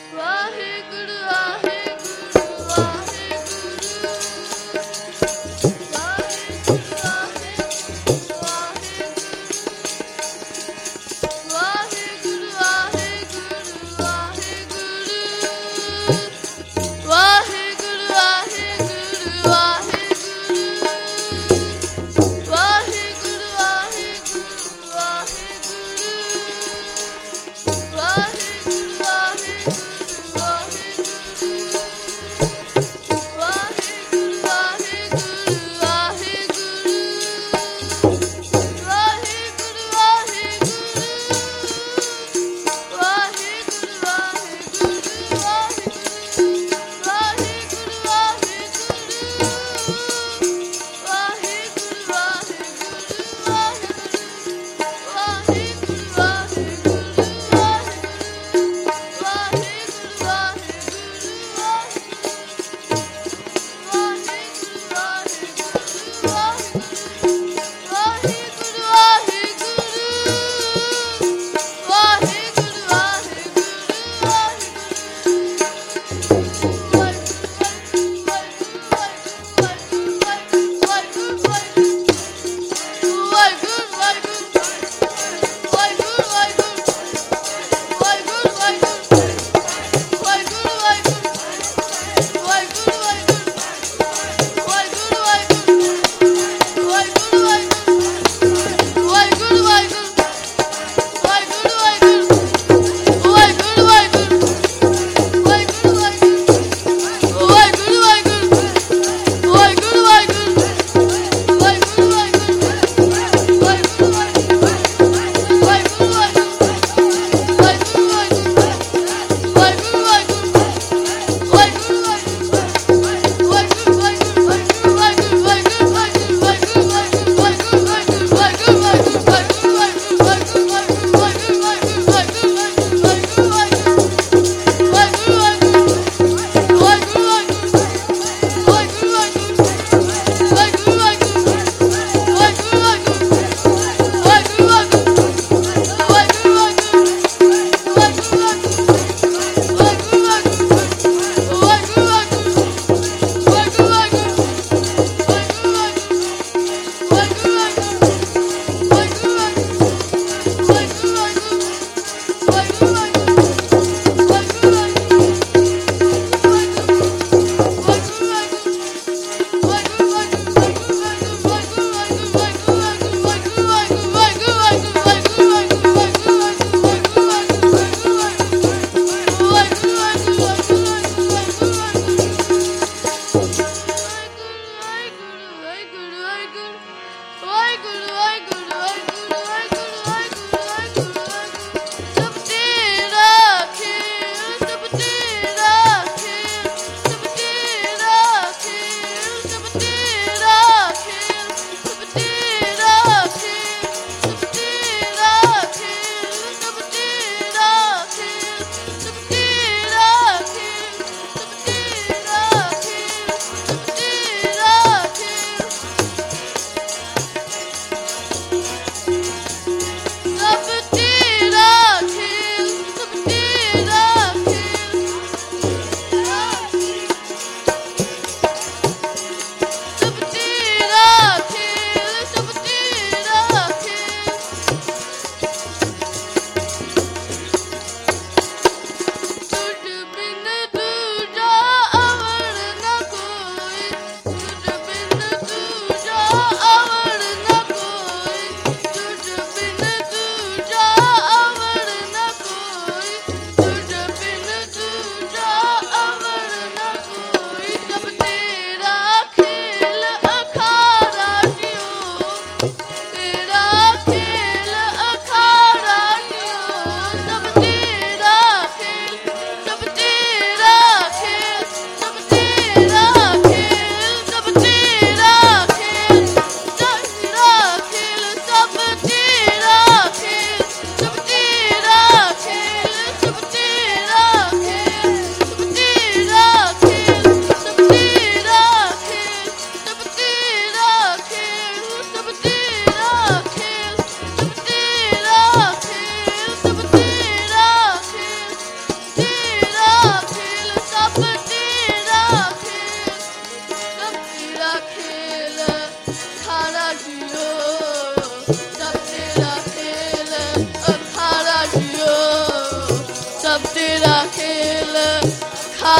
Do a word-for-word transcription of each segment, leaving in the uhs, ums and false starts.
ਵਾਹਿਗੁਰੂ ਵਾਹਿਗੁਰੂ ਵਾਹਿਗੁਰੂ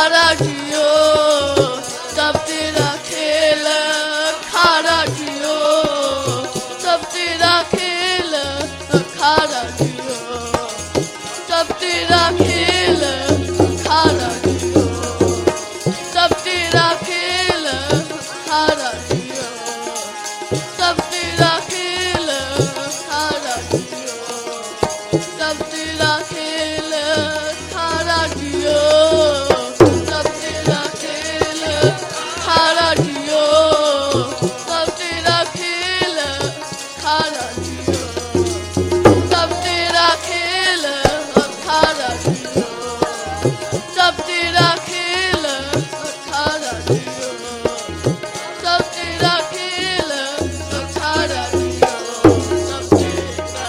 खारा जियो सब तेरा खेल खारा जियो सब तेरा खेल खारा जियो सब तेरा खेल खारा जियो सब तेरा खेल खारा जियो सब तेरा खेल खारा जियो सब तेरा खेल खारा जियो सब तेरा खेल खारा जियो सब तेरा खेल खारा जियो सब तेरा खेल खारा जियो सब तेरा खेल खारा जियो सब तेरा खेल खारा जियो सब तेरा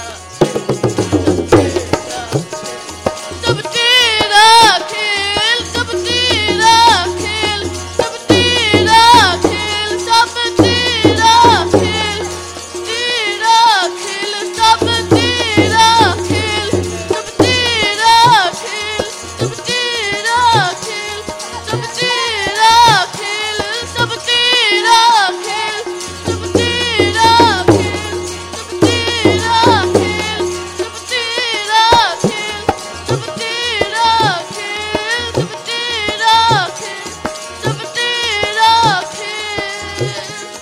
सब तेरा खेल सब तेरा खेल सब तेरा खेल सब तेरा खेल तेरा खेल सब तेरा खेल सब तेरा खेल सब तेरा खेल सब तेरा खेल सब तेरा खेल सब तेरा खेल सब तेरा खेल सब तेरा खेल सब तेरा खेल सब तेरा खेल सब तेरा खेल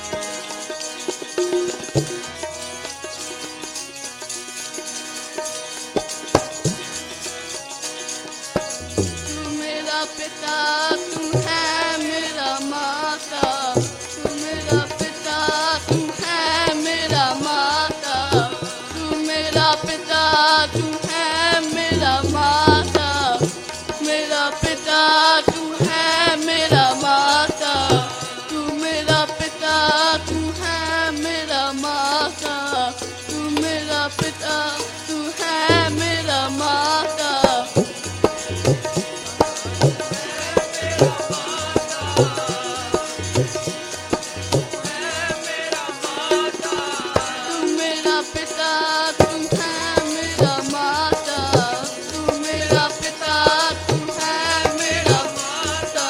तू मेरा पिता तू है मेरा माता तू मेरा पिता तू है मेरा माता तू मेरा पिता तू है मेरा माता मेरा पिता तू है मेरा माता तू मेरा पिता तू है मेरा माता तू मेरा पिता तू है मेरा माता तू मेरा पिता तू है मेरा माता तू मेरा पिता तू है मेरा माता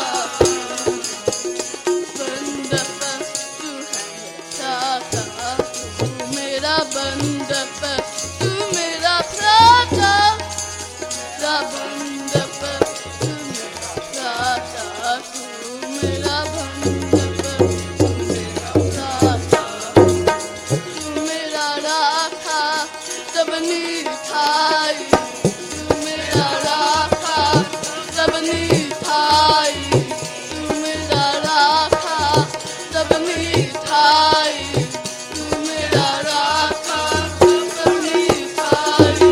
बंदप तू है दाता तू मेरा बंदप तू मेरा भ्राता मेरा बंदप तू मेरा दाता तू मेरा बंदप तू मेरा दाता तू मेरा राखा सबनी थाई तू मेरा राखा सबनी थाई तू मेरा राखा सबनी थाई तू मेरा राखा सबनी थाई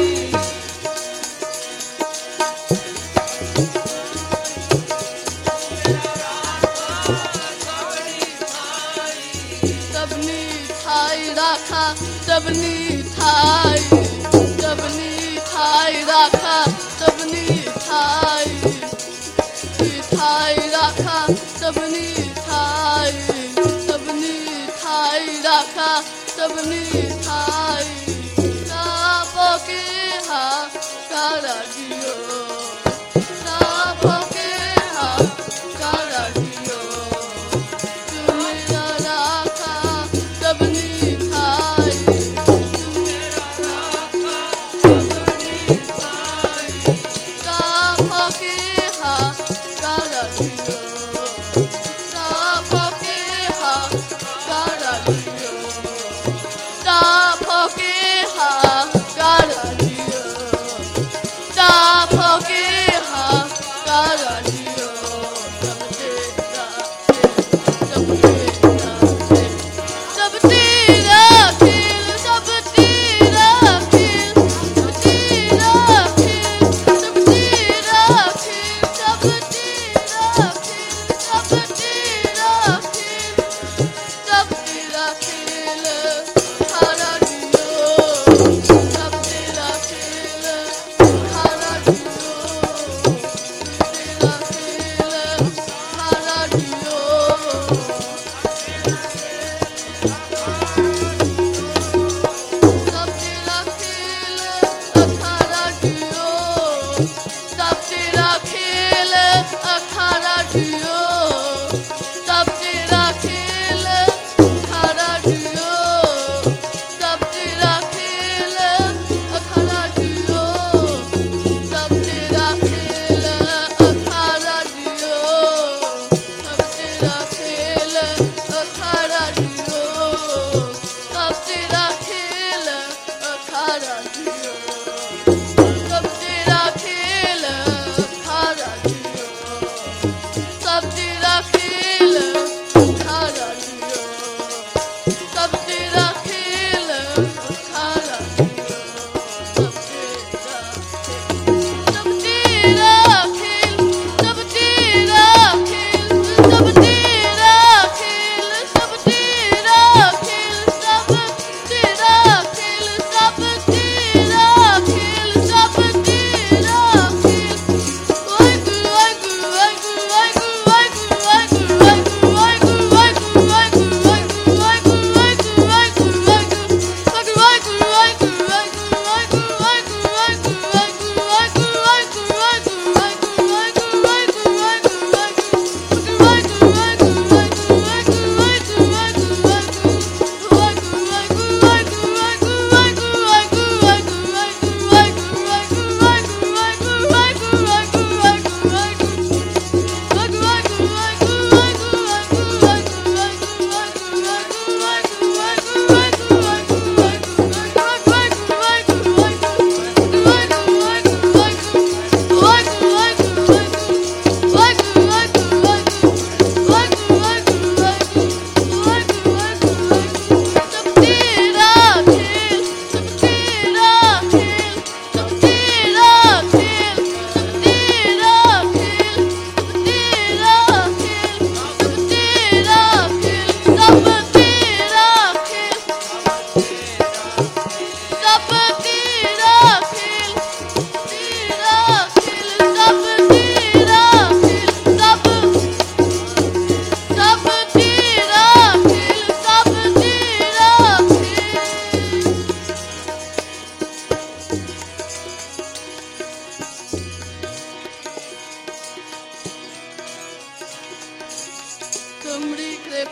सबनी थाई राखा सबनी थाई सबनी थाई राखा सबनी थाई थाई राखा सबनी थाई सबनी थाई राखा सबनी थाई सापो के हा कारा जियो सापो के हा कारा जियो तू मेरा राखा सबनी थाई तू मेरा राखा सबनी थाई सापो के हा कारा जियो सापो के हा कारा जियो सापो के हा कारा जियो सापो के हा कारा जियो सब तेरा खेल सब तेरा खेल सब तेरा खेल सब तेरा खेल सब तेरा खेल सब तेरा खेल सब तेरा खेल खारा जियो सब तेरा खेल खारा जियो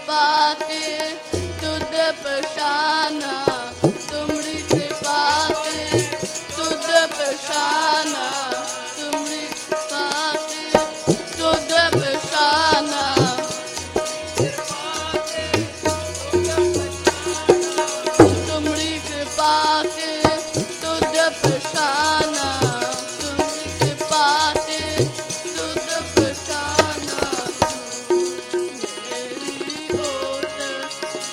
कृपा के तुद पशाना, तुमरी कृपा के तुद पशाना, तुमरी कृपा के तुद पशाना, तुमरी कृपा के तुद पशाना, तुमरी कृपा के तुद पशाना, मेरी ओट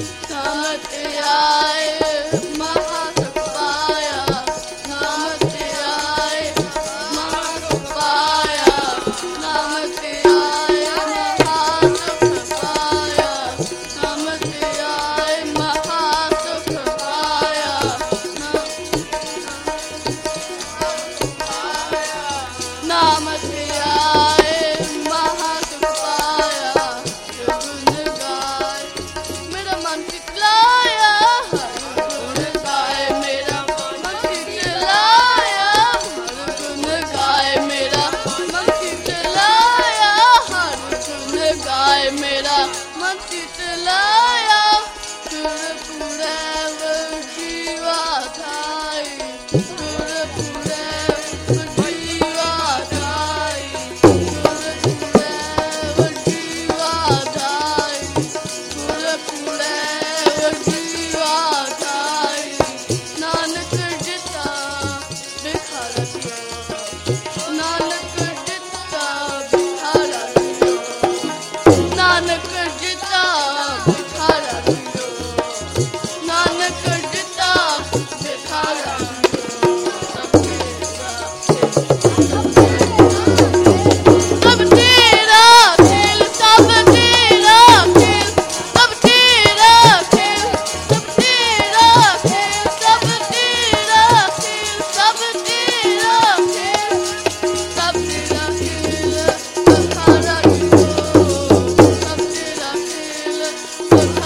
नाम तेरा महासुख पाया, नाम तेरा महासुख पाया, नाम तेरा महासुख पाया, नाम तेरा महासुख पाया, नाम तेरा महासुख पाया। जो गुण गाए मेरा मन चितलाया, हर गुण गाए मेरा मन चितलाया, हर गुण गाए मेरा मन चितलाया, हर गुण गाए मेरा मन चितलाया। सुरपुरैव जीवा धाई, सुरपुरैव जीवा धाई, सुरपुरैव जीवा धाई, सुरपुरैव जीवा धाई। नानक जिता बिखारा दियो, नानक जिता बिखारा दियो, नानक जिता बिखारा दियो, नानक जिता बिखारा सब तेरा खेल, सब तेरा खेल, सब तेरा खेल, सब तेरा खेल, सब तेरा खेल, सब तेरा खेल, सब तेरा खेल, बखारा दियो, सब तेरा खेल,